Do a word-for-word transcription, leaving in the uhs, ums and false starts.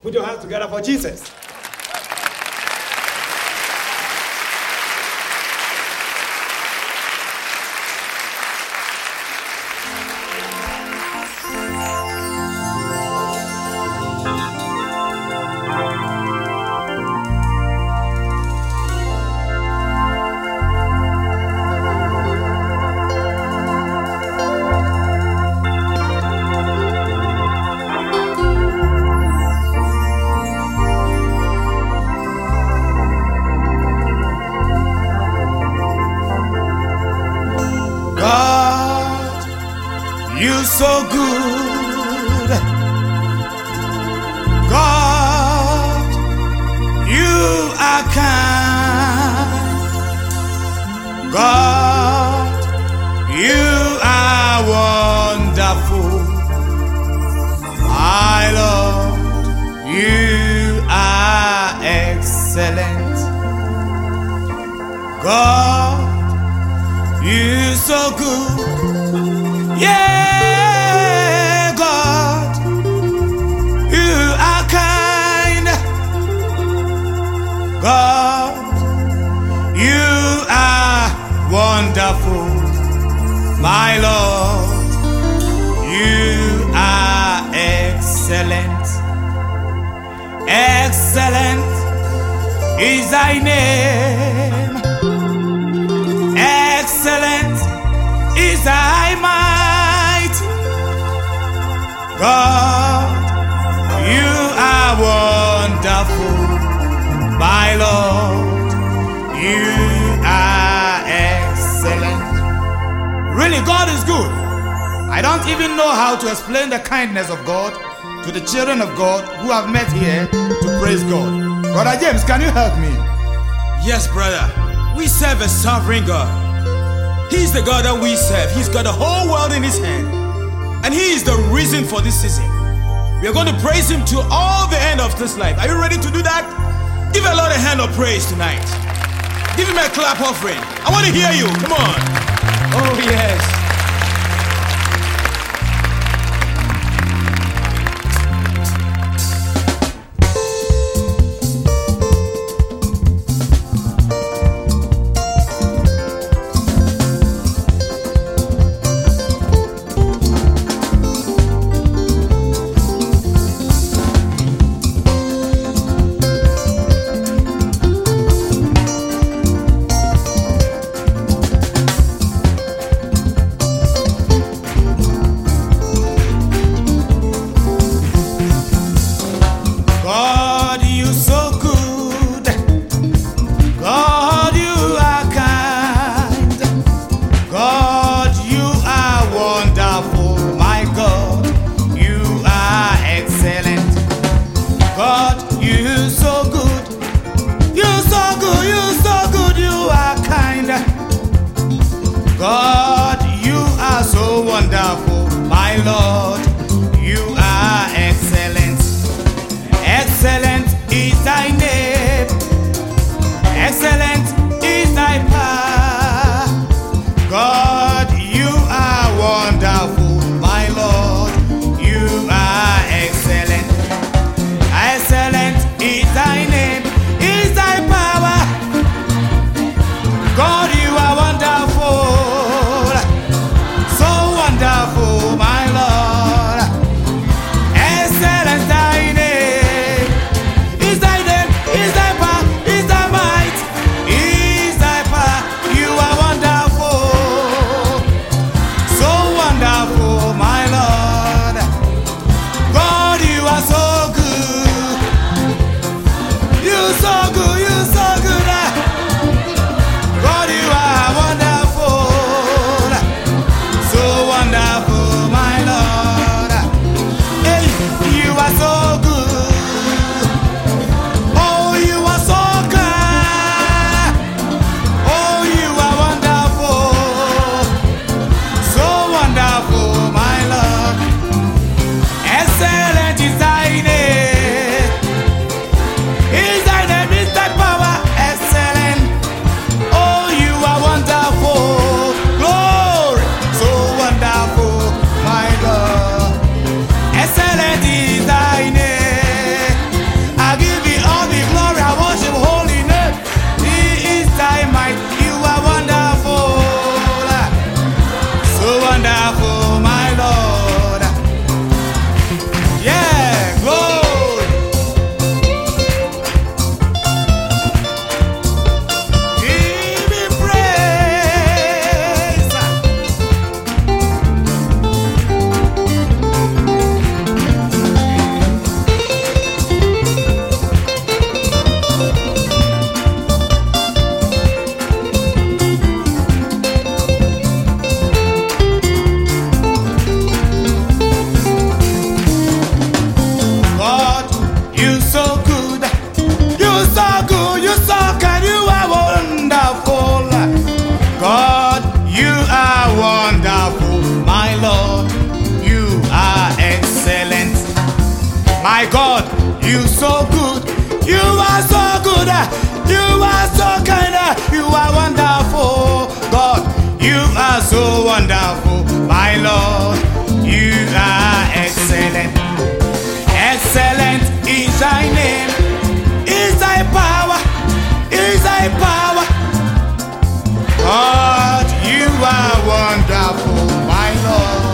Put your hands together for Jesus. You so good, God, you are kind, God, you are wonderful, my Lord, you are excellent, God, you so good, yeah. God, you are wonderful, my Lord, you are excellent, excellent is thy name, excellent is thy might, God, you are wonderful, my Lord, you are excellent. Really, God is good. I don't even know how to explain the kindness of God to the children of God who have met here to praise God. Brother James, can you help me? Yes, brother. We serve a sovereign God. He's the God that we serve. He's got the whole world in his hand. And he is the reason for this season. We are going to praise him to all the end of this life. Are you ready to do that? Give a Lord a hand of praise tonight. Give him a clap offering. I want to hear you. Come on. Oh, yes. You so good. You are so good. You are so kind. You are wonderful, God. You are so wonderful, my Lord. You are excellent. Excellent is thy name. Is thy power. Is thy power. God, you are wonderful, my Lord.